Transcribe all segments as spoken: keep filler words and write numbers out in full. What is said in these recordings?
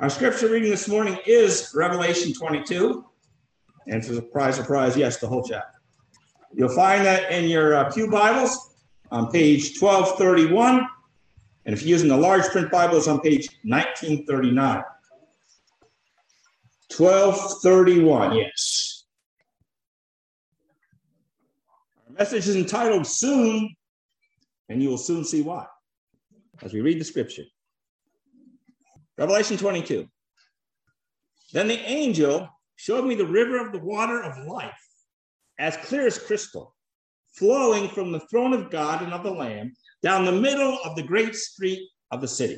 Our scripture reading this morning is Revelation twenty-two. And surprise, surprise, yes, the whole chapter. You'll find that in your uh, Pew Bibles on page twelve thirty-one. And if you're using the large print Bible, it's on page nineteen thirty-nine. twelve thirty-one, yes. Our message is entitled Soon, and you will soon see why, as we read the scripture. Revelation twenty-two. Then the angel showed me the river of the water of life, as clear as crystal, flowing from the throne of God and of the Lamb down the middle of the great street of the city.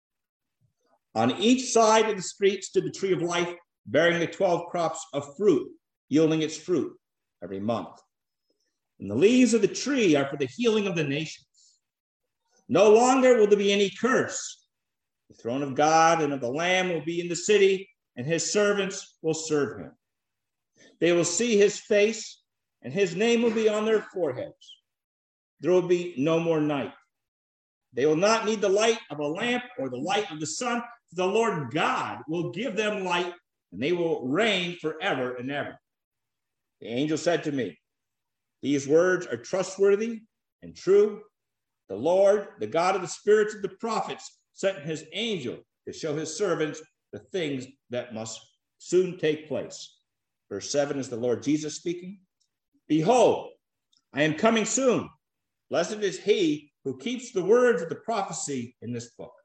On each side of the street stood the tree of life, bearing the twelve crops of fruit, yielding its fruit every month. And the leaves of the tree are for the healing of the nations. No longer will there be any curse. The throne of God and of the Lamb will be in the city, and his servants will serve him. They will see his face, and his name will be on their foreheads. There will be no more night. They will not need the light of a lamp or the light of the sun. The Lord God will give them light, and they will reign forever and ever. The angel said to me, these words are trustworthy and true. The Lord, the God of the spirits of the prophets, sent his angel to show his servants the things that must soon take place. Verse seven is the Lord Jesus speaking. Behold, I am coming soon. Blessed is he who keeps the words of the prophecy in this book.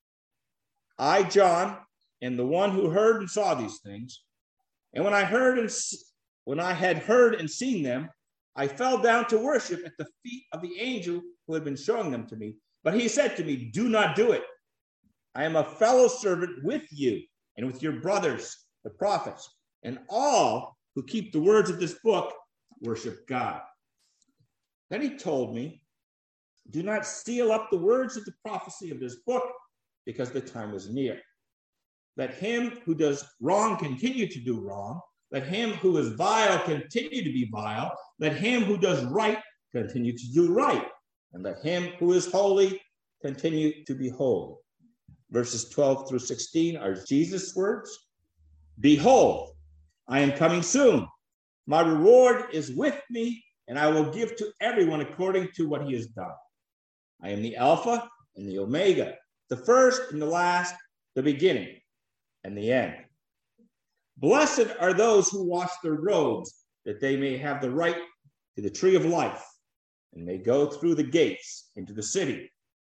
I, John, am the one who heard and saw these things. And when I heard and when I had heard and seen them, I fell down to worship at the feet of the angel who had been showing them to me. But he said to me, do not do it. I am a fellow servant with you and with your brothers, the prophets, and all who keep the words of this book worship God. Then he told me, do not seal up the words of the prophecy of this book, because the time is near. Let him who does wrong continue to do wrong. Let him who is vile continue to be vile. Let him who does right continue to do right. And let him who is holy continue to be holy. Verses twelve through sixteen are Jesus' words. Behold, I am coming soon. My reward is with me, and I will give to everyone according to what he has done. I am the Alpha and the Omega, the first and the last, the beginning and the end. Blessed are those who wash their robes, that they may have the right to the tree of life, and may go through the gates into the city.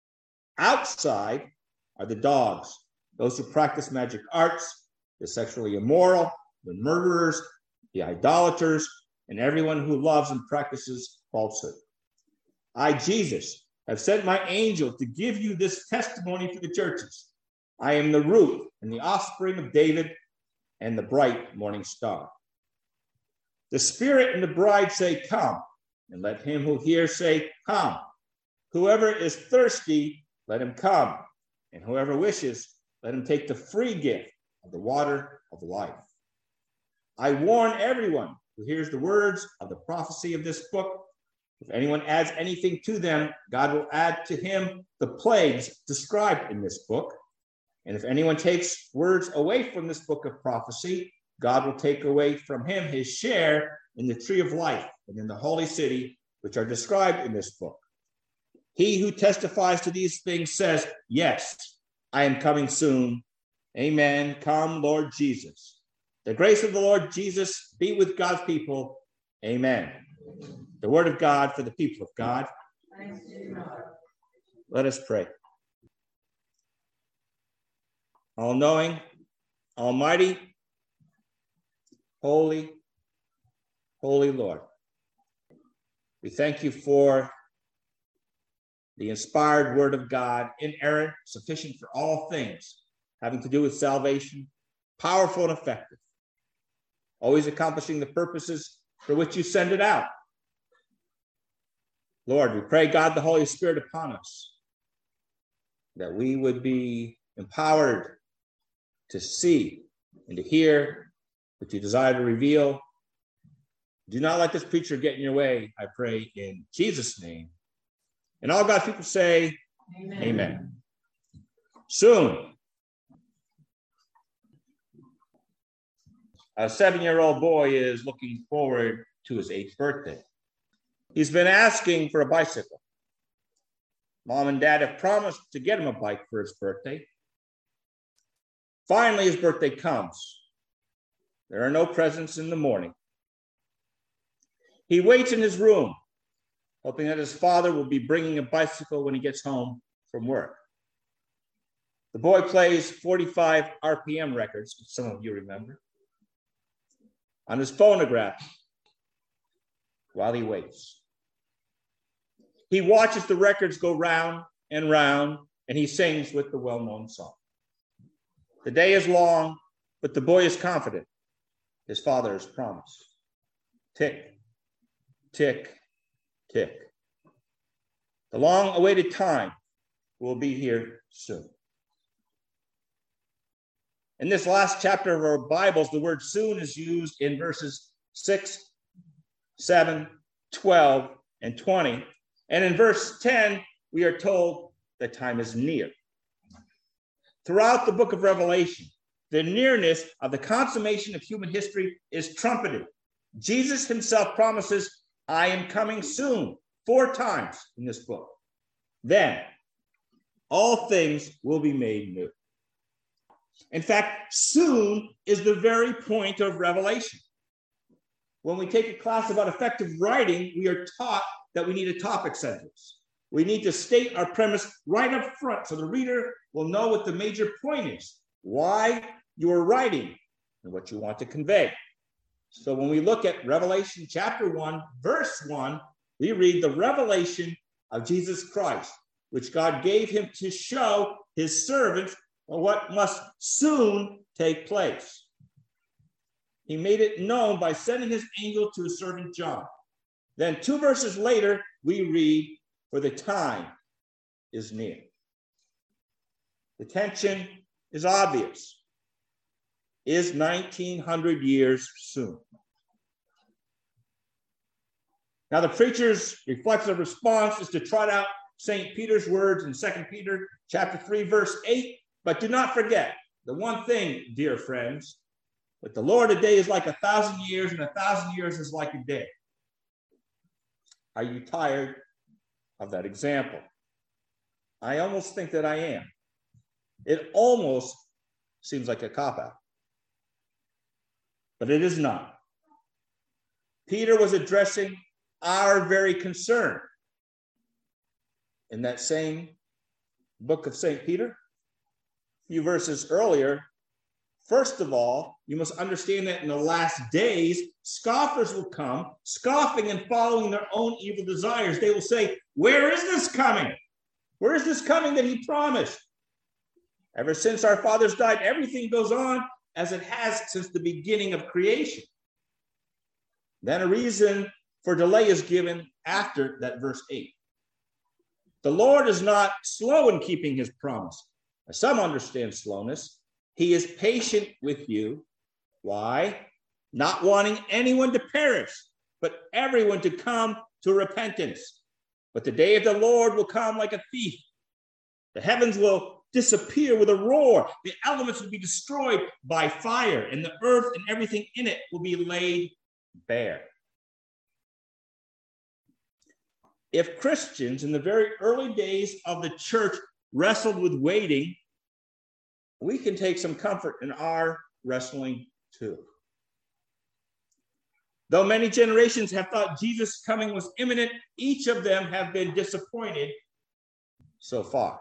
Outside are the dogs, those who practice magic arts, the sexually immoral, the murderers, the idolaters, and everyone who loves and practices falsehood. I, Jesus, have sent my angel to give you this testimony to the churches. I am the root and the offspring of David and the bright morning star. The Spirit and the bride say, come, and let him who hears say, come. Whoever is thirsty, let him come. And whoever wishes, let him take the free gift of the water of life. I warn everyone who hears the words of the prophecy of this book. If anyone adds anything to them, God will add to him the plagues described in this book. And if anyone takes words away from this book of prophecy, God will take away from him his share in the tree of life and in the holy city, which are described in this book. He who testifies to these things says, yes, I am coming soon. Amen. Come, Lord Jesus. The grace of the Lord Jesus be with God's people. Amen. The word of God for the people of God. Let us pray. All-knowing, almighty, holy, holy Lord, we thank you for the inspired word of God, inerrant, sufficient for all things, having to do with salvation, powerful and effective, always accomplishing the purposes for which you send it out. Lord, we pray, God, the Holy Spirit upon us, that we would be empowered to see and to hear what you desire to reveal. Do not let this preacher get in your way, I pray in Jesus' name. And all God's people say, amen. Amen. Soon. A seven-year-old boy is looking forward to his eighth birthday. He's been asking for a bicycle. Mom and dad have promised to get him a bike for his birthday. Finally, his birthday comes. There are no presents in the morning. He waits in his room, hoping that his father will be bringing a bicycle when he gets home from work. The boy plays forty-five R P M records, which some of you remember, on his phonograph while he waits. He watches the records go round and round, and he sings with the well-known song. The day is long, but the boy is confident. His father has promised. Tick, tick, tick. The long-awaited time will be here soon. In this last chapter of our Bibles, the word soon is used in verses six, seven, twelve, and twenty. And in verse ten, we are told that time is near. Throughout the book of Revelation, the nearness of the consummation of human history is trumpeted. Jesus himself promises, I am coming soon, four times in this book. Then, all things will be made new. In fact, soon is the very point of Revelation. When we take a class about effective writing, we are taught that we need a topic sentence. We need to state our premise right up front so the reader will know what the major point is, why you are writing, and what you want to convey. So when we look at Revelation chapter one, verse one, we read the revelation of Jesus Christ, which God gave him to show his servants what must soon take place. He made it known by sending his angel to his servant John. Then two verses later, we read, for the time is near. The tension is obvious. Is nineteen hundred years soon? Now, the preacher's reflexive response is to trot out Saint Peter's words in Second Peter chapter three, verse eight. But do not forget the one thing, dear friends, with the Lord, a day is like a thousand years, and a thousand years is like a day. Are you tired of that example? I almost think that I am. It almost seems like a cop-out, but it is not. Peter was addressing our very concern. In that same book of Saint Peter, a few verses earlier, first of all, you must understand that in the last days, scoffers will come, scoffing and following their own evil desires. They will say, where is this coming? Where is this coming that he promised? Ever since our fathers died, everything goes on as it has since the beginning of creation. Then a reason for delay is given after that verse eight. The Lord is not slow in keeping his promise. Some understand slowness. He is patient with you. Why? Not wanting anyone to perish, but everyone to come to repentance. But the day of the Lord will come like a thief. The heavens will disappear with a roar. The elements will be destroyed by fire, and the earth and everything in it will be laid bare. If Christians in the very early days of the church wrestled with waiting, we can take some comfort in our wrestling too. Though many generations have thought Jesus' coming was imminent, each of them have been disappointed so far.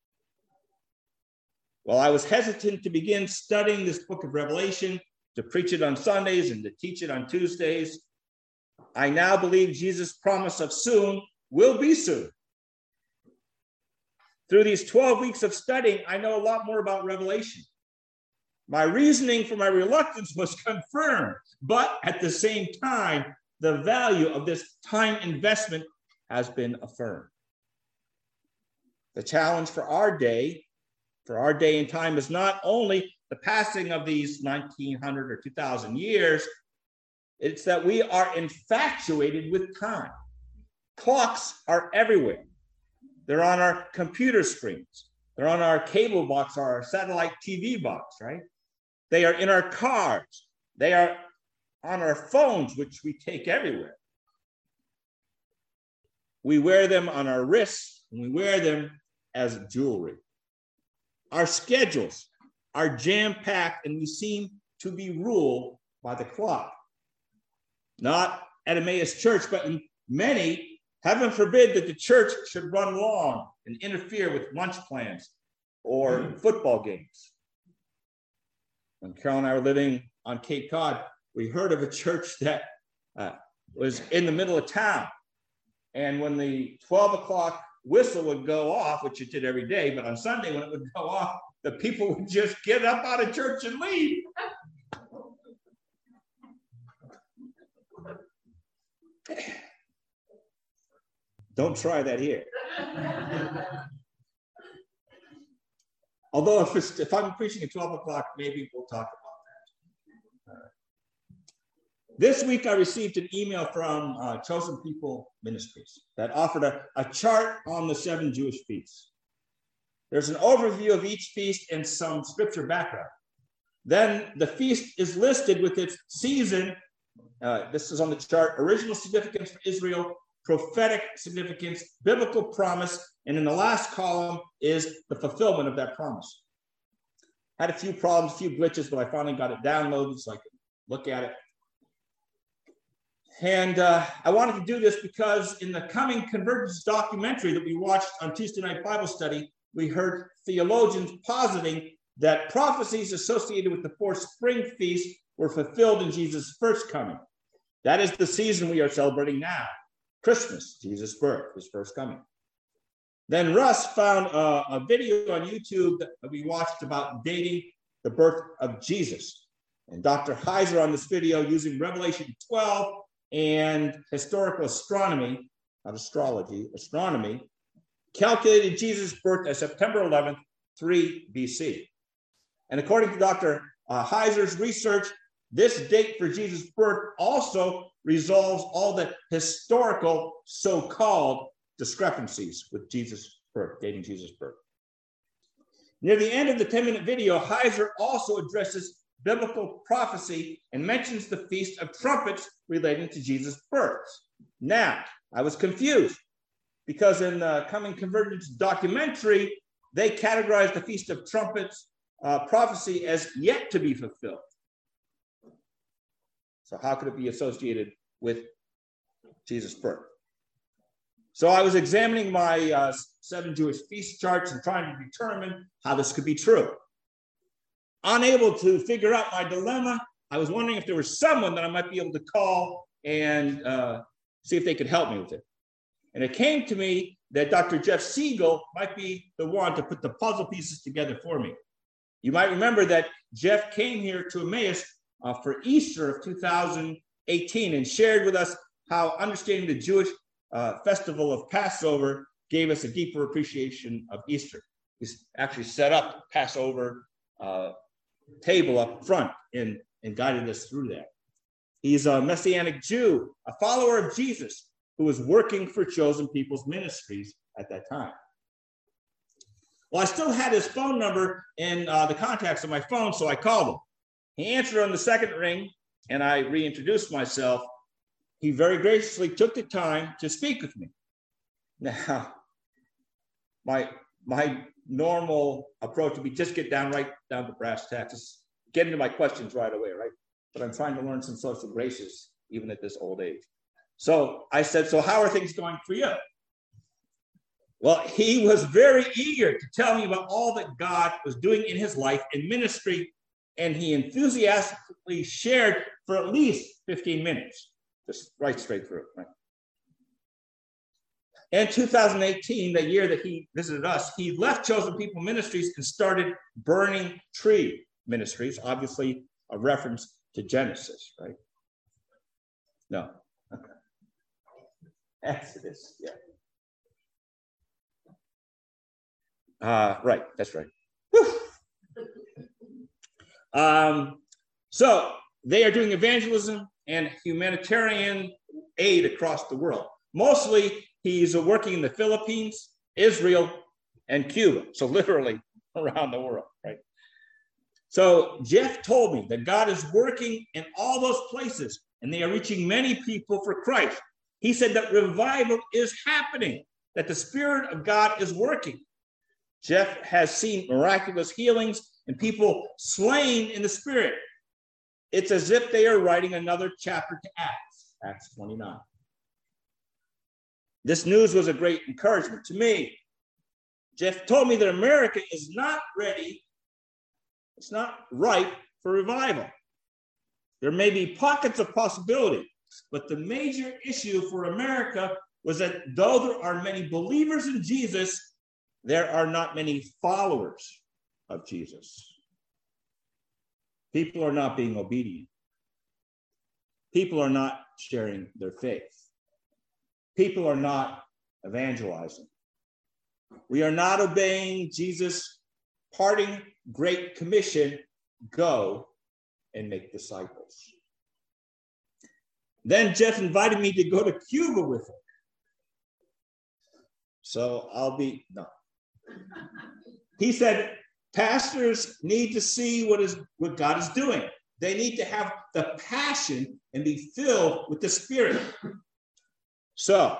While I was hesitant to begin studying this book of Revelation, to preach it on Sundays and to teach it on Tuesdays, I now believe Jesus' promise of soon will be soon. Through these twelve weeks of studying, I know a lot more about Revelation. My reasoning for my reluctance was confirmed, but at the same time, the value of this time investment has been affirmed. The challenge for our day, for our day and time, is not only the passing of these nineteen hundred or two thousand years, it's that we are infatuated with time. Clocks are everywhere. They're on our computer screens. They're on our cable box or our satellite T V box, right? They are in our cars. They are on our phones, which we take everywhere. We wear them on our wrists, and we wear them as jewelry. Our schedules are jam-packed, and we seem to be ruled by the clock. Not at Emmaus Church, but in many, heaven forbid that the church should run long and interfere with lunch plans or football games. When Carol and I were living on Cape Cod, we heard of a church that uh, was in the middle of town. And when the twelve o'clock whistle would go off, which it did every day, but on Sunday when it would go off, the people would just get up out of church and leave. Don't try that here. Although if, it's, if I'm preaching at twelve o'clock, maybe we'll talk about that. Uh, this week, I received an email from uh, Chosen People Ministries that offered a, a chart on the seven Jewish feasts. There's an overview of each feast and some scripture background. Then the feast is listed with its season. Uh, this is on the chart: original significance for Israel, prophetic significance, biblical promise, and in the last column is the fulfillment of that promise. Had a few problems, a few glitches, but I finally got it downloaded so I could look at it. And uh, I wanted to do this because in the coming Convergence documentary that we watched on Tuesday Night Bible Study, we heard theologians positing that prophecies associated with the four spring feasts were fulfilled in Jesus' first coming. That is the season we are celebrating now. Christmas, Jesus' birth, his first coming. Then Russ found a, a video on YouTube that we watched about dating the birth of Jesus. And Doctor Heiser on this video, using Revelation twelve and historical astronomy, not astrology, astronomy, calculated Jesus' birth as September eleventh, three B C. And according to Doctor Uh, Heiser's research, this date for Jesus' birth also resolves all the historical so-called discrepancies with Jesus' birth, dating Jesus' birth. Near the end of the ten-minute video, Heiser also addresses biblical prophecy and mentions the Feast of Trumpets relating to Jesus' birth. Now, I was confused because in the coming Convergence documentary, they categorized the Feast of Trumpets uh, prophecy as yet to be fulfilled. So how could it be associated with Jesus' birth? So I was examining my uh, seven Jewish feast charts and trying to determine how this could be true. Unable to figure out my dilemma, I was wondering if there was someone that I might be able to call and uh, see if they could help me with it. And it came to me that Doctor Jeff Siegel might be the one to put the puzzle pieces together for me. You might remember that Jeff came here to Emmaus uh, for Easter of two thousand eighteen and shared with us how understanding the Jewish uh, festival of Passover gave us a deeper appreciation of Easter. He actually set up the Passover uh, table up front and, and guided us through that. He's a Messianic Jew, a follower of Jesus, who was working for Chosen People's Ministries at that time. Well, I still had his phone number in uh, the contacts on my phone, so I called him. He answered on the second ring, and I reintroduced myself. He very graciously took the time to speak with me. Now, my, my normal approach would be just get down right down to brass tacks, just get into my questions right away, right? But I'm trying to learn some social graces, even at this old age. So I said, so how are things going for you? Well, he was very eager to tell me about all that God was doing in his life and ministry, and he enthusiastically shared for at least fifteen minutes, just right straight through. Right? In two thousand eighteen, the year that he visited us, he left Chosen People Ministries and started Burning Tree Ministries, obviously a reference to Genesis, right? No. Okay. Exodus, yeah. Uh, right, that's right. Whew. Um, so they are doing evangelism and humanitarian aid across the world. Mostly he's working in the Philippines, Israel, and Cuba. So literally around the world, right? So Jeff told me that God is working in all those places and they are reaching many people for Christ. He said that revival is happening, that the Spirit of God is working. Jeff has seen miraculous healings and people slain in the Spirit. It's as if they are writing another chapter to Acts, Acts twenty-nine. This news was a great encouragement to me. Jeff told me that America is not ready, it's not ripe for revival. There may be pockets of possibility, but the major issue for America was that though there are many believers in Jesus, there are not many followers of Jesus. People are not being obedient. People are not sharing their faith. People are not evangelizing. We are not obeying Jesus' parting great commission, go and make disciples. Then Jeff invited me to go to Cuba with him. So I'll be, no. He said, pastors need to see what is what God is doing. They need to have the passion and be filled with the Spirit. So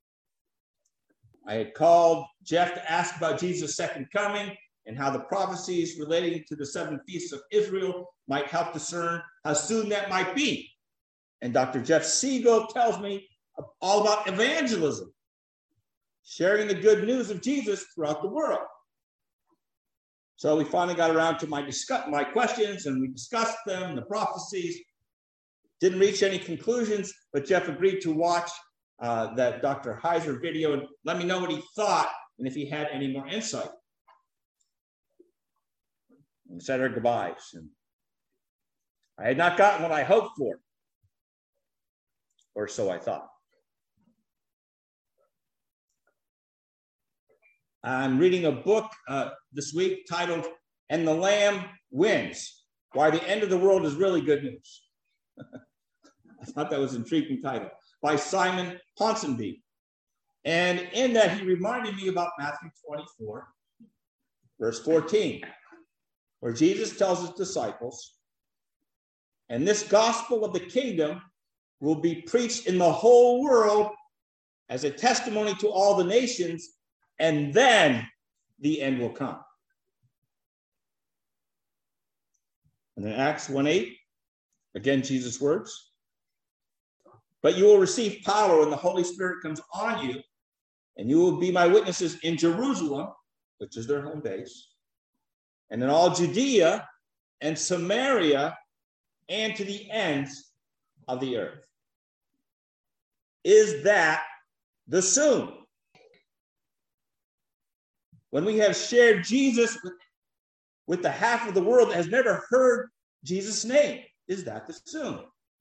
I had called Jeff to ask about Jesus' second coming and how the prophecies relating to the seven feasts of Israel might help discern how soon that might be. And Doctor Jeff Siegel tells me all about evangelism, sharing the good news of Jesus throughout the world. So we finally got around to my discuss my questions, and we discussed them, the prophecies. Didn't reach any conclusions, but Jeff agreed to watch uh, that Doctor Heiser video and let me know what he thought and if he had any more insight. We said our goodbyes, and I had not gotten what I hoped for, or so I thought. I'm reading a book uh, this week titled, And the Lamb Wins, Why the End of the World is Really Good News. I thought that was an intriguing title, by Simon Ponsonby. And in that, he reminded me about Matthew twenty-four, verse fourteen, where Jesus tells his disciples, and this gospel of the kingdom will be preached in the whole world as a testimony to all the nations, and then the end will come. And then Acts one eight, again, Jesus' words. But you will receive power when the Holy Spirit comes on you, and you will be my witnesses in Jerusalem, which is their home base, and in all Judea and Samaria and to the ends of the earth. Is that the soon? When we have shared Jesus with, with the half of the world that has never heard Jesus' name, is that the soon?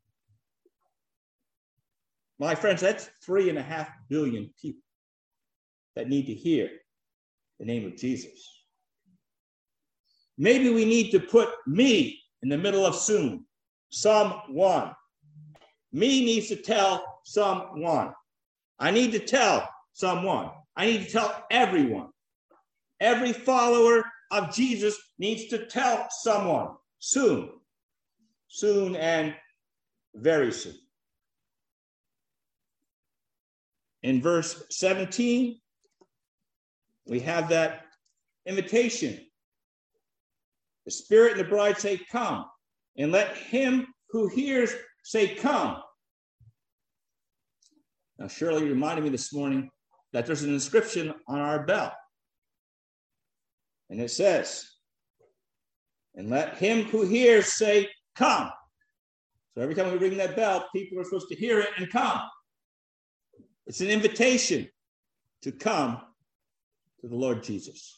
My friends, that's three and a half billion people that need to hear the name of Jesus. Maybe we need to put me in the middle of soon. Someone. Me needs to tell someone. I need to tell someone. I need to tell everyone. Every follower of Jesus needs to tell someone soon. Soon and very soon. In verse seventeen, we have that invitation. The Spirit and the bride say, come, and let him who hears say, come. Now, Shirley reminded me this morning that there's an inscription on our bell. And it says, and let him who hears say, come. So every time we ring that bell, people are supposed to hear it and come. It's an invitation to come to the Lord Jesus.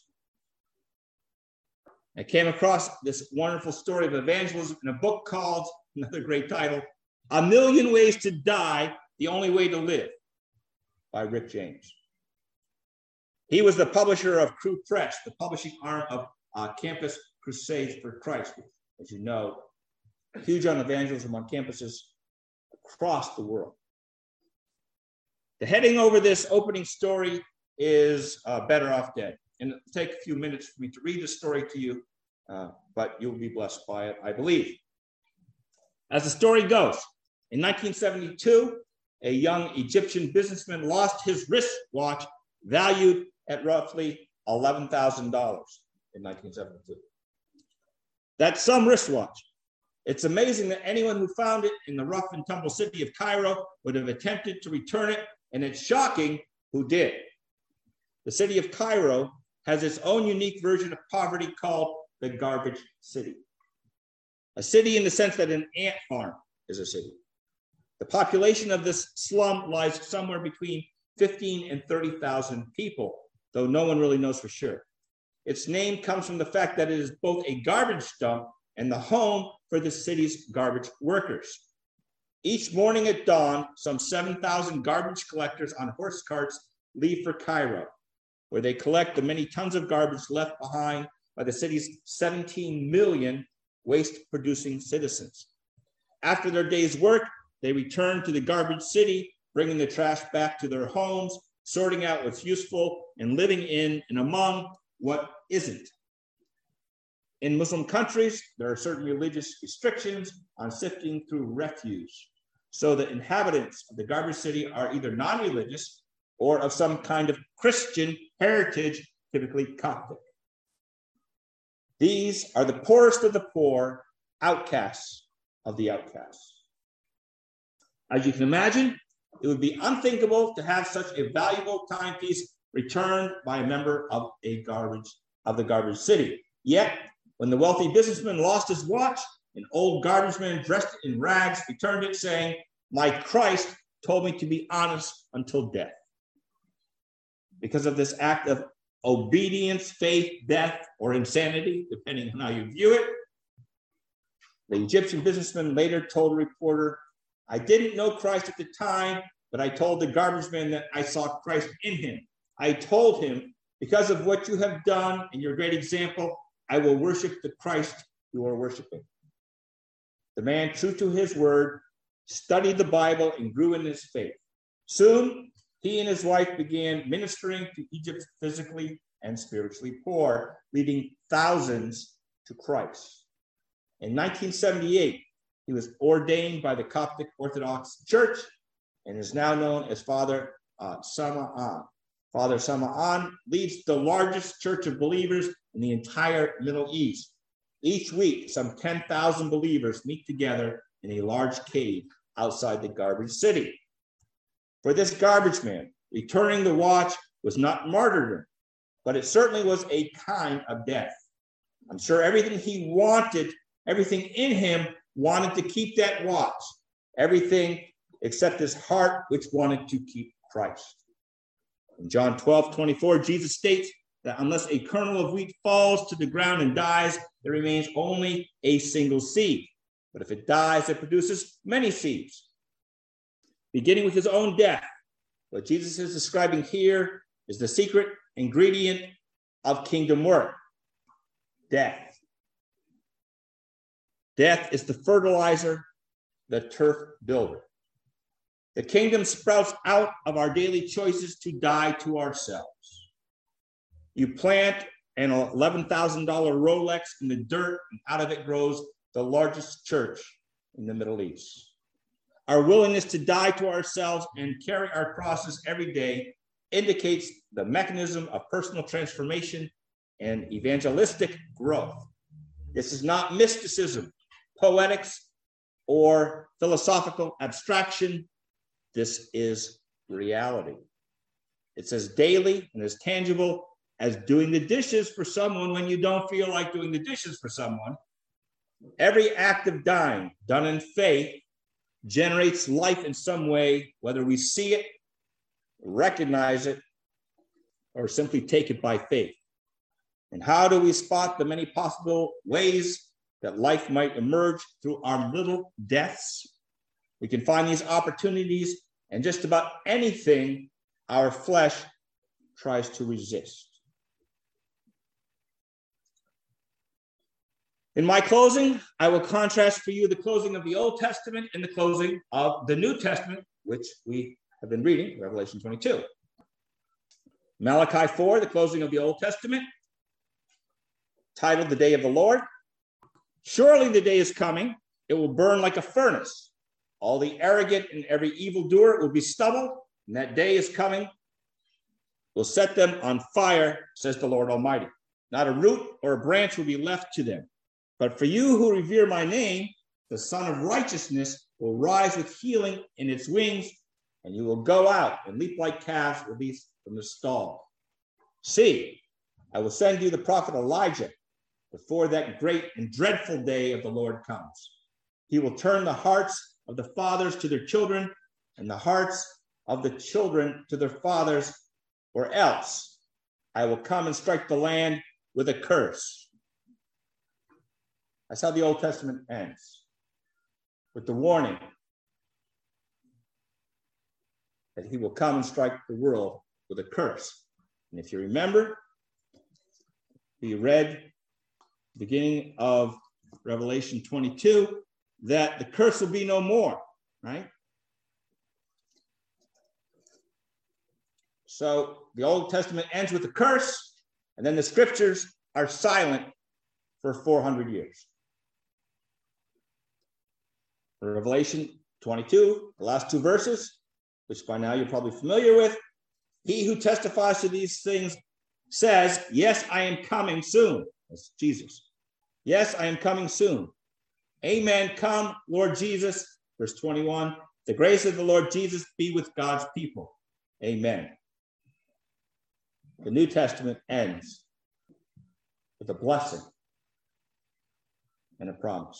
I came across this wonderful story of evangelism in a book called, another great title, A Million Ways to Die, The Only Way to Live, by Rick James. He was the publisher of Cru Press, the publishing arm of uh, Campus Crusades for Christ, as you know, huge on evangelism on campuses across the world. The heading over this opening story is uh, Better Off Dead. And it'll take a few minutes for me to read the story to you, uh, but you'll be blessed by it, I believe. As the story goes, in nineteen seventy-two, a young Egyptian businessman lost his wristwatch valued at roughly eleven thousand dollars in nineteen seventy-two. That's some wristwatch. It's amazing that anyone who found it in the rough and tumble city of Cairo would have attempted to return it, and it's shocking who did. The city of Cairo has its own unique version of poverty called the garbage city. A city in the sense that an ant farm is a city. The population of this slum lies somewhere between fifteen and thirty thousand people, though no one really knows for sure. Its name comes from the fact that it is both a garbage dump and the home for the city's garbage workers. Each morning at dawn, some seven thousand garbage collectors on horse carts leave for Cairo, where they collect the many tons of garbage left behind by the city's seventeen million waste-producing citizens. After their day's work, they return to the garbage city, bringing the trash back to their homes, sorting out what's useful, and living in and among what isn't. In Muslim countries, there are certain religious restrictions on sifting through refuse, so the inhabitants of the garbage city are either non-religious or of some kind of Christian heritage, typically Coptic. These are the poorest of the poor, outcasts of the outcasts. As you can imagine, it would be unthinkable to have such a valuable timepiece returned by a member of a garbage of the garbage city. Yet, when the wealthy businessman lost his watch, an old garbage man dressed in rags returned it, saying, "My Christ told me to be honest until death." Because of this act of obedience, faith, death, or insanity, depending on how you view it, the Egyptian businessman later told a reporter, "I didn't know Christ at the time, but I told the garbage man that I saw Christ in him. I told him, because of what you have done and your great example, I will worship the Christ you are worshiping." The man, true to his word, studied the Bible and grew in his faith. Soon, he and his wife began ministering to Egypt's physically and spiritually poor, leading thousands to Christ. In nineteen seventy-eight, he was ordained by the Coptic Orthodox Church and is now known as Father uh, Sama'an. Father Sama'an leads the largest church of believers in the entire Middle East. Each week, some ten thousand believers meet together in a large cave outside the garbage city. For this garbage man, returning the watch was not martyrdom, but it certainly was a kind of death. I'm sure everything he wanted, everything in him wanted to keep that watch, everything except his heart, which wanted to keep Christ. In John twelve twenty-four, Jesus states that unless a kernel of wheat falls to the ground and dies, there remains only a single seed. But if it dies, it produces many seeds. Beginning with his own death, what Jesus is describing here is the secret ingredient of kingdom work: death. Death is the fertilizer, the turf builder. The kingdom sprouts out of our daily choices to die to ourselves. You plant an eleven thousand dollars Rolex in the dirt, and out of it grows the largest church in the Middle East. Our willingness to die to ourselves and carry our crosses every day indicates the mechanism of personal transformation and evangelistic growth. This is not mysticism, poetics, or philosophical abstraction. This is reality. It's as daily and as tangible as doing the dishes for someone when you don't feel like doing the dishes for someone. Every act of dying done in faith generates life in some way, whether we see it, recognize it, or simply take it by faith. And how do we spot the many possible ways that life might emerge through our little deaths? We can find these opportunities in just about anything our flesh tries to resist. In my closing, I will contrast for you the closing of the Old Testament and the closing of the New Testament, which we have been reading, Revelation twenty-two. Malachi four, the closing of the Old Testament, titled The Day of the Lord. Surely the day is coming, it will burn like a furnace. All the arrogant and every evildoer will be stubble, and that day is coming, will set them on fire, says the Lord Almighty. Not a root or a branch will be left to them. But for you who revere my name, the Son of Righteousness will rise with healing in its wings, and you will go out and leap like calves released from the stall. See, I will send you the prophet Elijah before that great and dreadful day of the Lord comes. He will turn the hearts of the fathers to their children and the hearts of the children to their fathers, or else I will come and strike the land with a curse. That's how the Old Testament ends, with the warning that he will come and strike the world with a curse. And if you remember, we read the beginning of Revelation twenty-two, that the curse will be no more, right? So the Old Testament ends with a curse, and then the scriptures are silent for four hundred years. Revelation twenty-two, the last two verses, which by now you're probably familiar with. He who testifies to these things says, yes, I am coming soon. That's Jesus. Yes, I am coming soon. Amen. Come, Lord Jesus. Verse twenty-one, the grace of the Lord Jesus be with God's people. Amen. The New Testament ends with a blessing and a promise.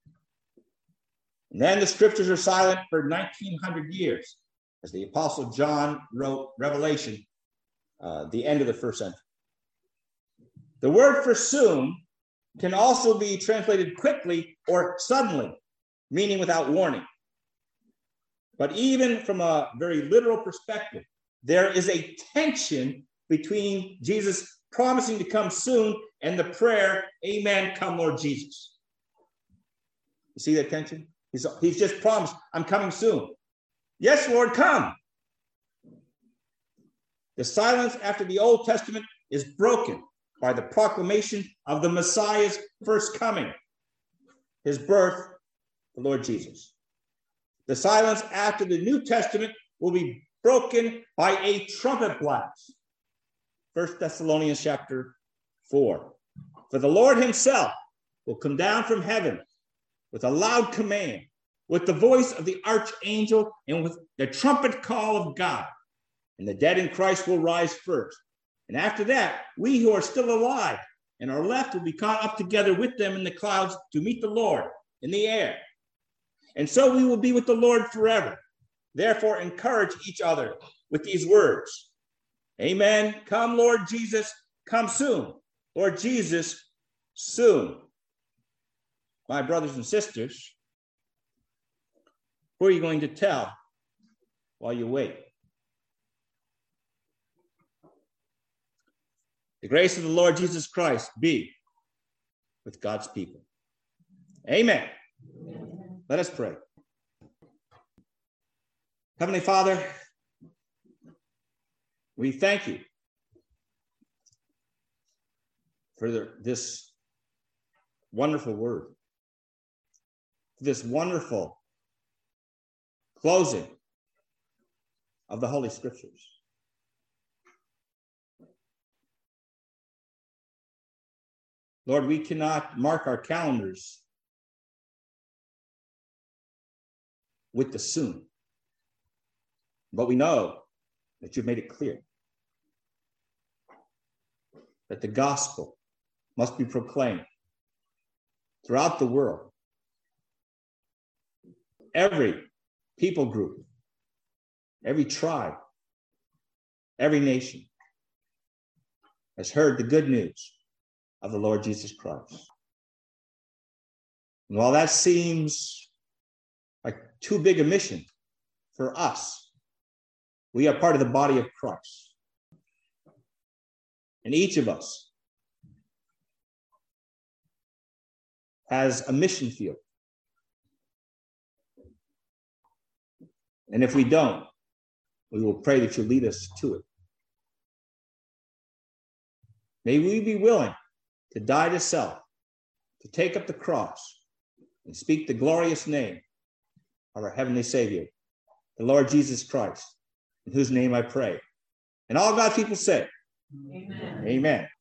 And then the scriptures are silent for nineteen hundred years, as the Apostle John wrote Revelation, uh, the end of the first century. The word for soon can also be translated quickly or suddenly, meaning without warning. But even from a very literal perspective, there is a tension between Jesus promising to come soon and the prayer, Amen, come Lord Jesus. You see that tension? He's, he's just promised, I'm coming soon. Yes, Lord, come. The silence after the Old Testament is broken by the proclamation of the Messiah's first coming, his birth, the Lord Jesus. The silence after the New Testament will be broken by a trumpet blast. First Thessalonians chapter four. For the Lord himself will come down from heaven with a loud command, with the voice of the archangel, and with the trumpet call of God. And the dead in Christ will rise first. And after that, we who are still alive and are left will be caught up together with them in the clouds to meet the Lord in the air. And so we will be with the Lord forever. Therefore, encourage each other with these words. Amen. Come, Lord Jesus, come soon. Lord Jesus, soon. My brothers and sisters, who are you going to tell while you wait? The grace of the Lord Jesus Christ be with God's people. Amen. Amen. Let us pray. Heavenly Father, we thank you for the, this wonderful word, this wonderful closing of the Holy Scriptures. Lord, we cannot mark our calendars with the soon, but we know that you've made it clear that the gospel must be proclaimed throughout the world. Every people group, every tribe, every nation has heard the good news of the Lord Jesus Christ. And while that seems like too big a mission for us, we are part of the body of Christ. And each of us has a mission field. And if we don't, we will pray that you lead us to it. May we be willing to die to self, to to take up the cross and speak the glorious name of our heavenly Savior, the Lord Jesus Christ, in whose name I pray. And all God's people say, Amen. Amen.